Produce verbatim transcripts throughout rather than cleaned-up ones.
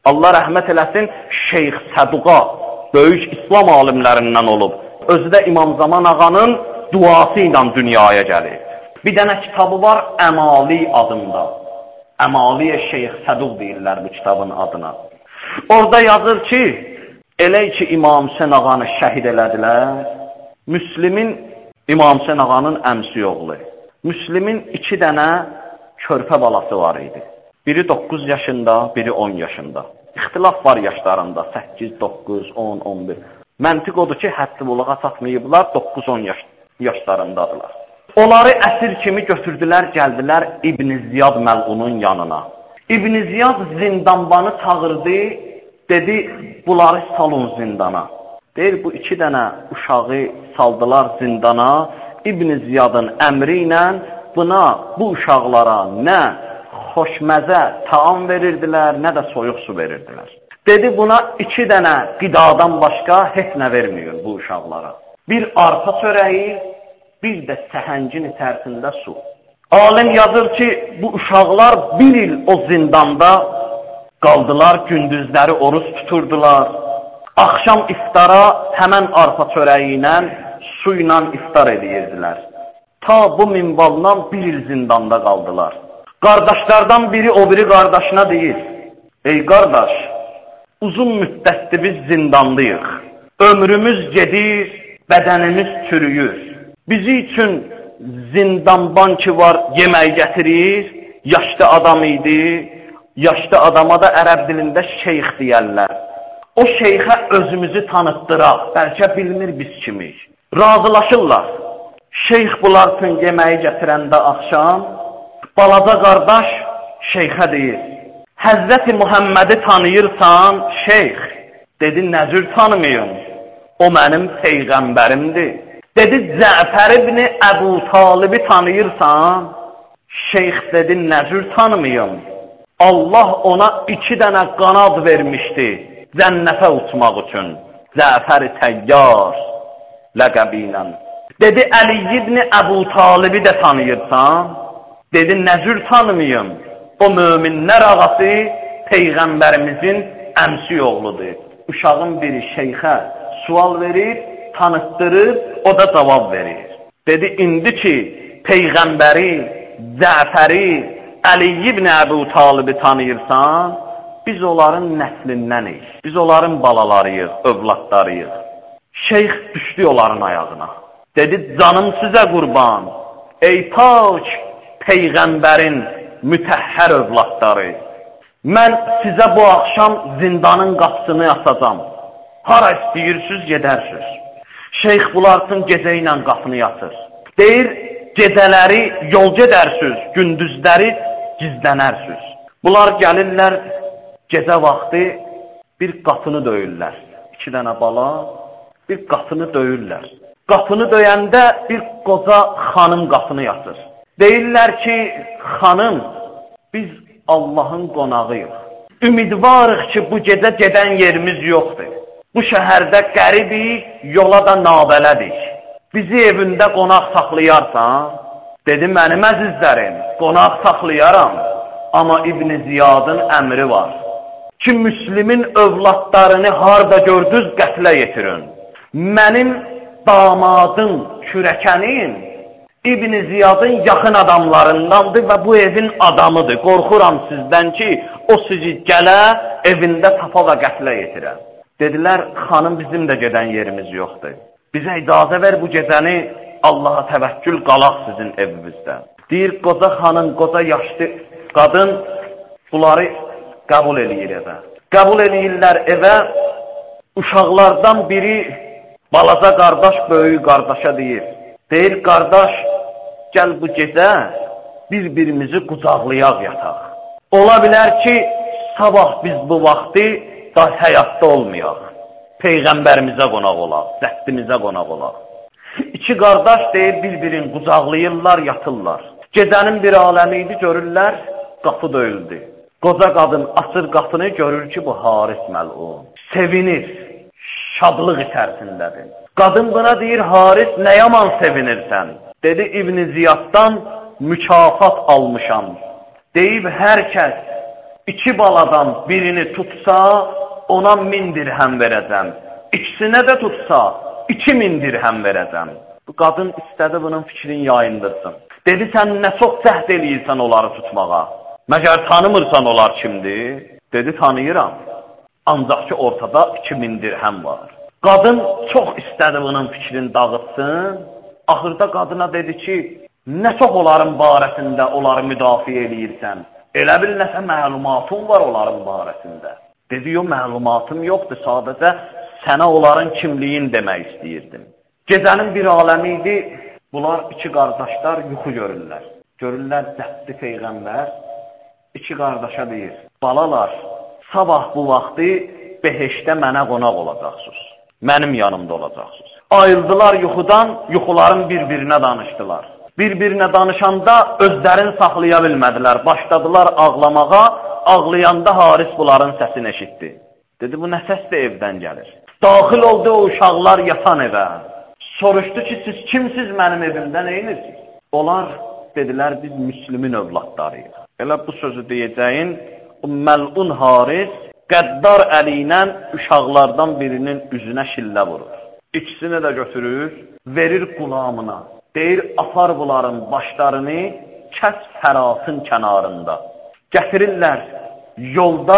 Allah rəhmət eləsin, Şeyx Səduqa, böyük İslam alimlərindən olub. Özü də İmam Zaman ağanın duası ilə dünyaya gəlir. Bir dənə kitabı var, Əmali adında. Əmaliyə Şeyx Səduq deyirlər bu kitabın adına. Orada yazır ki, elə ki İmam Hüseyn ağanı şəhid elədilər, Müslimin, İmam Hüseyn ağanın əmsi oğlu, Müslimin iki dənə körpə balası var idi. Biri doqquz yaşında, biri on yaşında. İxtilaf var yaşlarında, səkkiz, doqquz, on, on bir. Məntiq odur ki, həddi buluğa çatmayıblar, doqquz on yaş, yaşlarındadılar. Onları əsir kimi götürdülər, gəldilər İbn Ziyad Məlunun yanına. İbn Ziyad zindanbanı çağırdı, dedi, bunları salın zindana. Deyir, bu iki dənə uşağı saldılar zindana, İbn Ziyadın əmri ilə buna, bu uşaqlara nə xoşməzə taam verirdilər, nə də soyuq su verirdilər. Dedi, buna iki dənə qidadan başqa heç nə vermiyor bu uşaqlara. Bir arpa çörəyi, bir də səhəngin içərisində su. Alim yazır ki, bu uşaqlar bir il o zindanda qaldılar, gündüzləri oruç tuturdular. Axşam iftara həmən arpa çörəyi ilə, su ilə iftar edirdilər. Ta bu minvaldan bir il zindanda qaldılar. Qardaşlardan biri o biri qardaşına deyir, ey qardaş, uzun müddətdir biz zindandayıq. Ömrümüz gedir, bədənimiz çürüyür. Bizi üçün zindanban ki var, yemək gətirir, yaşlı adam idi, yaşlı adama da ərəb dilində şeyx deyərlər. O şeyxə özümüzü tanıtdıraq, bəlkə bilmir biz kimik. Razılaşırlar. Şeyx bunlar üçün yeməyi gətirəndə axşam, balaca qardaş şeyxə deyir, Həzrəti Muhammədi tanıyırsan, şeyx. Dedi, nəcür tanımayım, o mənim peyğəmbərimdir. Dedi, Cəfər ibn Əbu Talibi tanıyırsan, şeyx dedi, nəcür tanımayım, Allah ona iki dənə qanad vermişdi, cənnətə uçmaq üçün, Cəfər-i Təyyar ləqəbi ilə. Dedi, Əli ibn Əbu Talibi də tanıyırsan, dedi, nəcür tanımayım, o möminlər ağası Peyğəmbərimizin əmsi oğludur. Uşağın biri şeyxə sual verir, tanıtdırır, o da cavab verir. Dedi, indi ki, Peyğəmbəri, Cəfəri, Əli ibn Əbu Talibi tanıyırsan, biz onların nəslindənik, biz onların balalarıyıq, övladlarıyıq. Şeyx düşdü onların ayağına. Dedi, canım sizə qurban, ey pak Peyğəmbərin mütəhhər övladları, mən sizə bu axşam zindanın qapısını açacam. Hara istəyirsiniz, gedərsiniz. Şeyx bunlar üçün gecə ilə qapını yatır. Deyir, gecələri yol gedərsiniz, gündüzləri gizlənərsiniz. Bunlar gəlirlər, gecə vaxtı bir qapını döyürlər. İki dənə bala bir qapını döyürlər. Qapını döyəndə bir qoca xanım qapını yatır. Deyirlər ki, xanım, biz Allahın qonağıyıq. Ümidvarıq ki, bu gecə gedən yerimiz yoxdur. Bu şəhərdə qəribik, yola da nabələdik. Bizi evində qonaq saxlayarsan, dedi, mənim əzizlərim, qonaq saxlayaram. Amma İbn Ziyadın əmri var ki, Müslimin övladlarını harda gördünüz, qətlə yetirin. Mənim damadım, kürəkənim İbn Ziyadın yaxın adamlarındandır və bu evin adamıdır. Qorxuram sizdən ki, o sizi gələ, evində tapa və qətlə yetirə. Dedilər, xanım, bizim də gedən yerimiz yoxdur. Bizə icazə ver bu gecəni Allaha təvəkkül qalaq sizin evimizdə. Deyir, qoca xanım, qoca yaşlı qadın bunları qəbul eləyir evə. Qəbul eləyirlər evə, uşaqlardan biri balaca qardaş böyük qardaşa deyir. Deyir, qardaş, gəl bu gecə bir-birimizi qucaqlayaq yataq. Ola bilər ki, sabah biz bu vaxtı da həyatda olmayaq. Peyğəmbərimizə qonaq olaq, zəddimizə qonaq olaq. İki qardaş deyir, bir-birini qucaqlayırlar, yatırlar. Gecənin bir aləmi idi, görürlər, qapı döyüldü. Qoca qadın açır qapını, görür ki, bu Haris məlun. Sevinir, şadlıq içərisindədir. Qadın buna deyir, Haris, nə yaman sevinirsən? Dedi, İbn Ziyaddan mükafat almışam. Deyib, hər kəs İki baladan birini tutsa, ona min dirhəm verəcəm. İkisinə də tutsa, iki min dirhəm verəcəm. Bu qadın istədi bunun fikrin yayındırsın. Dedi, sən nə çox cəhd eləyirsən onları tutmağa. Məgər tanımırsan onlar kimdir? Dedi, tanıyıram. Ancaq ki, ortada iki min dirhəm var. Qadın çox istədi bunun fikrini dağıtsın. Axırda qadına dedi ki, nə çox onların barəsində onları müdafiə eləyirsən. Elə bil nəsə məlumatın var onların barəsində. Dedi, yox, məlumatım yoxdur, sadəcə sənə onların kimliyin demək istəyirdim. Gecənin bir aləmi idi, bunlar iki qardaşlar yuxu görürlər. Görürlər, cəhdi Peyğəmbər iki qardaşa deyir, balalar, sabah bu vaxtı beheşdə mənə qonaq olacaqsınız, mənim yanımda olacaqsınız. Ayıldılar yuxudan, yuxuların bir-birinə danışdılar. Bir-birinə danışanda özlərini saxlaya bilmədilər, başladılar ağlamağa, ağlayanda Haris bunların səsini eşitdi. Dedi, bu nə səsdir evdən gəlir? Daxil oldu o uşaqlar yatan evə. Soruşdu ki, siz kimsiz mənim evimdə, neyinirsiniz? Onlar dedilər, biz Müslümin övladlarıyıq. Elə bu sözü deyəcəyin, o məlun Haris qəddar əli ilə uşaqlardan birinin üzünə şillə vurur. İkisini də götürür, verir qulamına. Deyir, apar bunların başlarını kəs Fəratın kənarında. Gətirirlər yolda,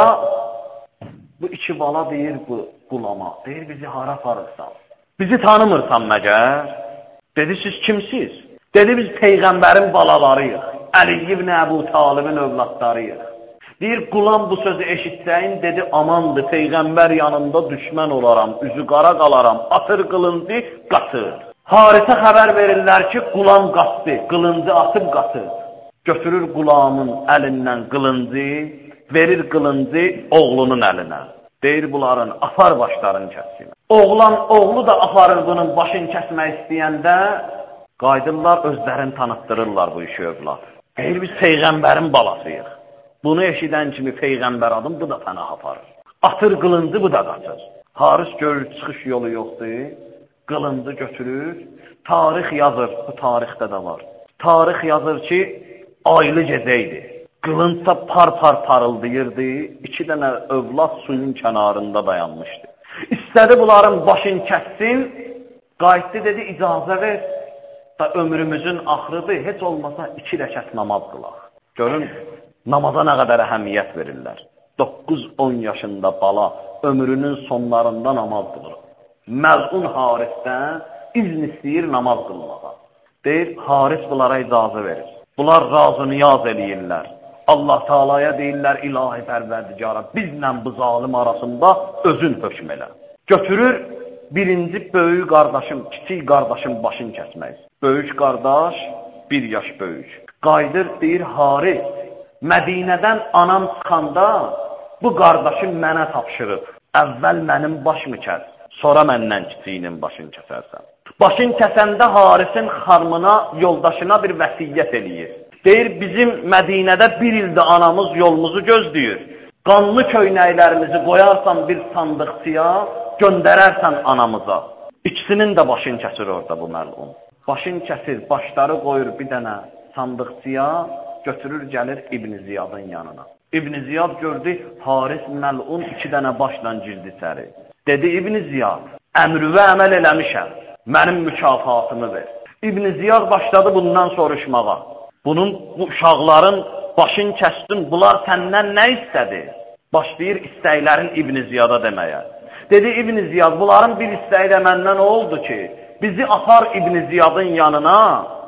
bu iki bala deyir bu qulama. Deyir, bizi hara aparırsan? Bizi tanımırsan məgər? Dedi, siz kimsiz? Dedi, biz Peyğəmbərin balalarıyıq. Əli ibn Əbu Talibin övladlarıyıq. Deyir, qulam bu sözü eşitsəyin, dedi, amandır, Peyğəmbər yanında düşmən olaram, üzü qara qalaram, atır qılıncı, qatır. Harisə xəbər verirlər ki, qulam qatdı, qılıncı atıb qatır. Götürür qulamın əlindən qılıncı, verir qılıncı oğlunun əlinə. Deyir, bunların apar başlarını kəssin. Oğlan, oğlu da aparır bunun başını kəsmək istəyəndə, qaydırlar, özlərini tanıtdırırlar bu işi övlad. Deyir, biz Peyğəmbərin balasıyıq. Bunu eşidən kimi Peyğəmbər adım, bu da pənah aparır. Atır qılıncı, bu da qaçır. Haris görür, çıxış yolu yoxdur. Qılıncı götürür, tarix yazır, bu tarixdə də var. Tarix yazır ki, aylı gecə idi. Qılınca par-par parıldayırdı, iki dənə övlad suyun kənarında dayanmışdı. İstədi bunların başını kəssin, qayıtdı dedi, icazə ver, da ömrümüzün axırıdır, heç olmasa iki rəkət namaz qılaq. Görün, namaza nə qədər əhəmiyyət verirlər. doqquz on yaşında bala ömrünün sonlarında namaz qılır. Məlun Harisdən izn istəyir namaz qılmağa. Deyir, Haris bunlara icazə verir. Bunlar razı niyaz eləyirlər. Allah Taalaya deyirlər, ilahi pərverdigara, bizlə bu zalim arasında özün hökm elə. Götürür, birinci böyük qardaşım, kiçik qardaşım başını kəsmək. Böyük qardaş, bir yaş böyük. Qaydır, deyir, Haris, Mədinədən anam çıxanda bu qardaşım mənə tapşırıb. Əvvəl mənim başımı kəs, sonra məndən kiçiyinin başını kəsərsən. Başını kəsəndə Harisin xanımına, yoldaşına bir vəsiyyət eləyir. Deyir, bizim Mədinədə bir ildə anamız yolumuzu gözləyir. Qanlı köynəklərimizi qoyarsan bir sandıqçıya, göndərərsən anamıza. İkisinin də başını kəsir orada bu məlun. Başını kəsir, başları qoyur bir dənə sandıqçıya, götürür, gəlir İbn Ziyadın yanına. İbn Ziyad gördü, Haris məlun iki dənə başla girdi içəri. Dedi, İbn Ziyad, əmrüvə əməl eləmişəm, mənim mükafatımı ver. İbn Ziyad başladı bundan soruşmağa. Bunun, bu uşaqların başını kəsdin, bunlar səndən nə istədi? Başlayır istəklərin İbn Ziyada deməyə. Dedi, İbn Ziyad, bunların bir istəyi də məndən oldu ki, bizi apar İbn Ziyadın yanına,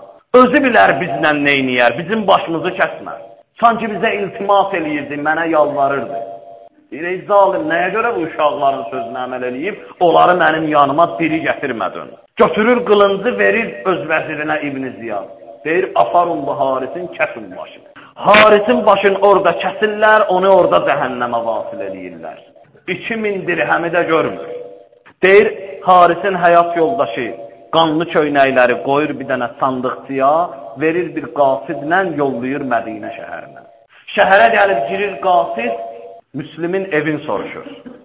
özü bilər bizlə neyniyər, bizim başımızı kəsmər. Sanki bizə iltimas eləyirdi, mənə yalvarırdı. Ey zalim, nəyə görə bu uşaqların sözünə əməl eləyib, onları mənim yanıma diri gətirmədin. Götürür qılıncı, verir öz vəzirinə İbn Ziyad. Deyir, aparın bu Harisin, kəsin başını. Harisin başını orada kəsirlər, onu orada cəhənnəmə vasil eləyirlər. İki min dirhəmi də görmür. Deyir, Harisin həyat yoldaşı qanlı köynəkləri qoyur bir dənə sandıqçıya, verir bir qasidlə, yollayır Mədinə şəhərinə. Şəhərə gəlib girir qasid, Müslümin evin soruşur.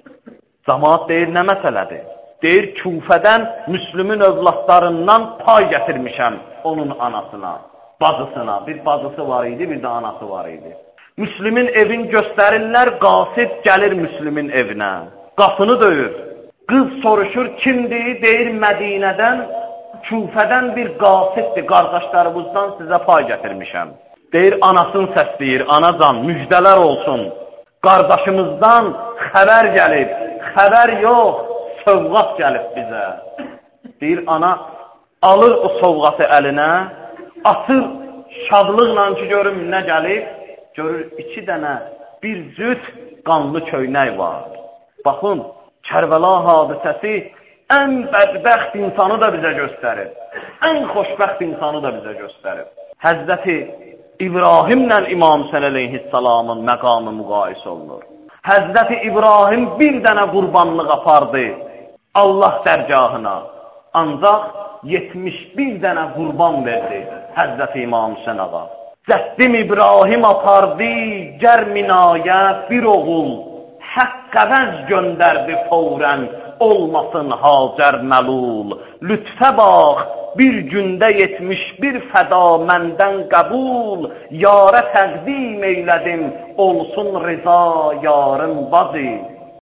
Camaat deyir, nə məsələdir? Deyir, Küfədən Müslümin övladlarından pay gətirmişəm onun anasına, bacısına. Bir bacısı var idi, bir də anası var idi. Müslümin evin göstərirlər, qasid gəlir Müslümin evinə. Qapını döyür. Qız soruşur, kimdir? Deyir, Mədinədən, Küfədən bir qasiddir, qardaşlarımızdan sizə pay gətirmişəm. Deyir, anasını səsləyir, anacan, müjdələr olsun. Qardaşımızdan xəbər gəlib, xəbər yox, sovqat gəlib bizə. Deyir, ana, alır o sovqatı əlinə, atır şadlıqla ki, görüm nə gəlib, görür iki dənə bir cüt qanlı köynək var. Baxın, Kərbəla hadisəsi ən bədbəxt insanı da bizə göstərir. Ən xoşbəxt insanı da bizə göstərir. Həzrəti İbrahimlə İmam Hüseyn əleyhissalamın məqamı müqayisə olunur. Həzrəti İbrahim bir dənə qurbanlıq apardı Allah dərgahına. Ancaq yetmiş bir dənə qurban verdi Həzrəti İmam Hüseyn ağa. Cəddim İbrahim apardı gərminaya bir oğul. Haqq əvəz göndərdi fəvrən, olmasın Hacər məlul. Lütfə bax, bir gündə yetmiş bir fəda məndən qəbul. Yarə təqdim eylədim, olsun rıza yarın bazı.